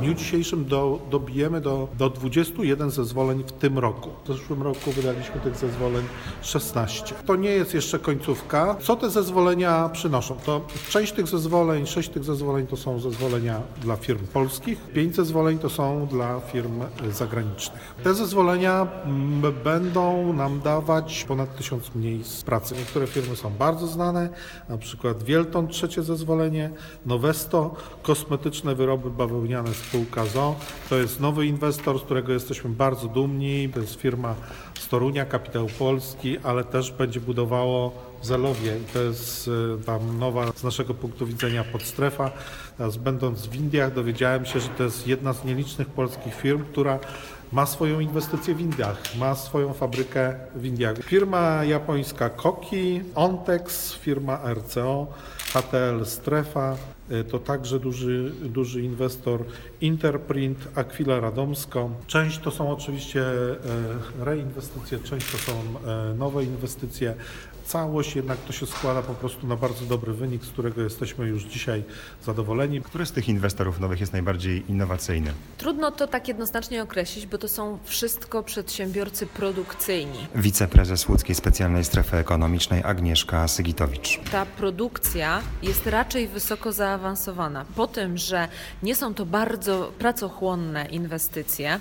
dniu dzisiejszym dobijemy do 21 zezwoleń w tym roku. W zeszłym roku wydaliśmy tych zezwoleń 16. To nie jest jeszcze końcówka. Co te zezwolenia przynoszą? To część tych zezwoleń, 6 tych zezwoleń to są zezwolenia dla firm polskich, 5 zezwoleń to są dla firm zagranicznych. Te zezwolenia będą nam dawać ponad 1000 miejsc pracy. Niektóre firmy są bardzo znane, na przykład Wielton, trzecie zezwolenie, Novesto, kosmetyczne wyroby bawełniane spółka ZOO. To jest nowy inwestor, z którego jesteśmy bardzo dumni. To jest firma z Torunia, kapitał polski, ale też będzie budowało w Zelowie. I to jest tam nowa z naszego punktu widzenia podstrefa. Teraz będąc w Indiach dowiedziałem się, że to jest jedna z nielicznych polskich firm, która ma swoją inwestycję w Indiach, ma swoją fabrykę w Indiach. Firma japońska Koki, Ontex, firma RCO, HTL Strefa, to także duży inwestor, Interprint, Aquila Radomsko. Część to są oczywiście reinwestycje, część to są nowe inwestycje. Całość jednak to się składa po prostu na bardzo dobry wynik, z którego jesteśmy już dzisiaj zadowoleni. Który z tych inwestorów nowych jest najbardziej innowacyjny? Trudno to tak jednoznacznie określić, bo to są wszystko przedsiębiorcy produkcyjni. Wiceprezes Łódzkiej Specjalnej Strefy Ekonomicznej Agnieszka Sygitowicz. Ta produkcja jest raczej wysoko zaawansowana. Po tym, że nie są to bardzo pracochłonne inwestycje,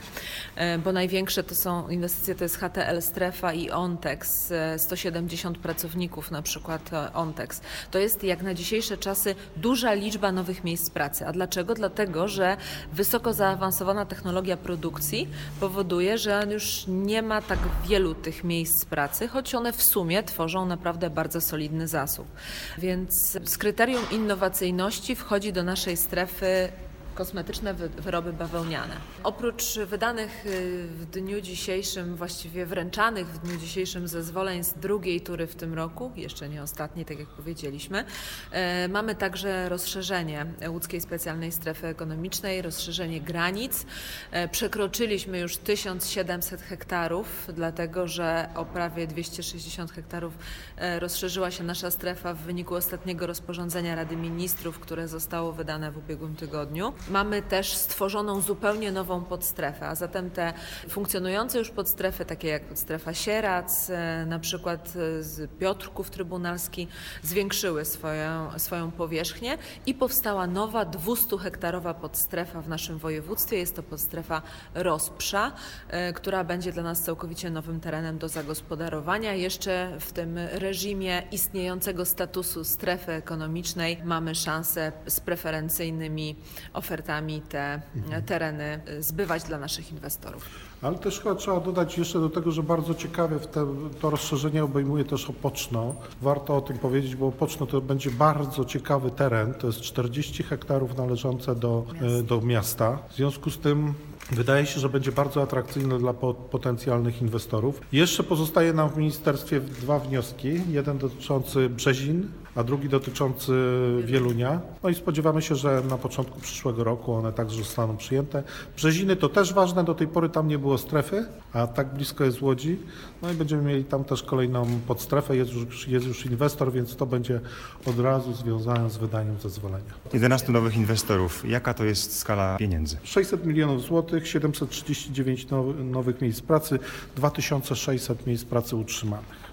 bo największe to są inwestycje, to jest HTL Strefa i Ontex, 170 pracowników, na przykład Ontex. To jest jak na dzisiejsze czasy duża liczba nowych miejsc pracy. A dlaczego? Dlatego, że wysoko zaawansowana technologia produkcji powoduje, że już nie ma tak wielu tych miejsc pracy, choć one w sumie tworzą naprawdę bardzo solidny zasób. Więc z kryterium innowacyjności wchodzi do naszej strefy kosmetyczne wyroby bawełniane. Oprócz wydanych w dniu dzisiejszym, właściwie wręczanych w dniu dzisiejszym zezwoleń z drugiej tury w tym roku, jeszcze nie ostatniej, tak jak powiedzieliśmy, mamy także rozszerzenie Łódzkiej Specjalnej Strefy Ekonomicznej, rozszerzenie granic. Przekroczyliśmy już 1700 hektarów, dlatego że o prawie 260 hektarów rozszerzyła się nasza strefa w wyniku ostatniego rozporządzenia Rady Ministrów, które zostało wydane w ubiegłym tygodniu. Mamy też stworzoną zupełnie nową podstrefę, a zatem te funkcjonujące już podstrefy, takie jak podstrefa Sierac, na przykład z Piotrków Trybunalski, zwiększyły swoją powierzchnię i powstała nowa 200-hektarowa podstrefa w naszym województwie. Jest to podstrefa Rozprza, która będzie dla nas całkowicie nowym terenem do zagospodarowania. Jeszcze w tym reżimie istniejącego statusu strefy ekonomicznej mamy szansę z preferencyjnymi ofertami te tereny zbywać dla naszych inwestorów. Ale też chyba trzeba dodać jeszcze do tego, że bardzo ciekawe to rozszerzenie obejmuje też Opoczno. Warto o tym powiedzieć, bo Opoczno to będzie bardzo ciekawy teren. To jest 40 hektarów należące do miasta. W związku z tym wydaje się, że będzie bardzo atrakcyjne dla potencjalnych inwestorów. Jeszcze pozostaje nam w ministerstwie 2 wnioski. Jeden dotyczący Brzezin, a drugi dotyczący Wielunia. No i spodziewamy się, że na początku przyszłego roku one także zostaną przyjęte. Brzeziny to też ważne, do tej pory tam nie było strefy, a tak blisko jest Łodzi. No i będziemy mieli tam też kolejną podstrefę. Jest już inwestor, więc to będzie od razu związane z wydaniem zezwolenia. 11 nowych inwestorów. Jaka to jest skala pieniędzy? 600 milionów złotych, 739 nowych miejsc pracy, 2600 miejsc pracy utrzymanych.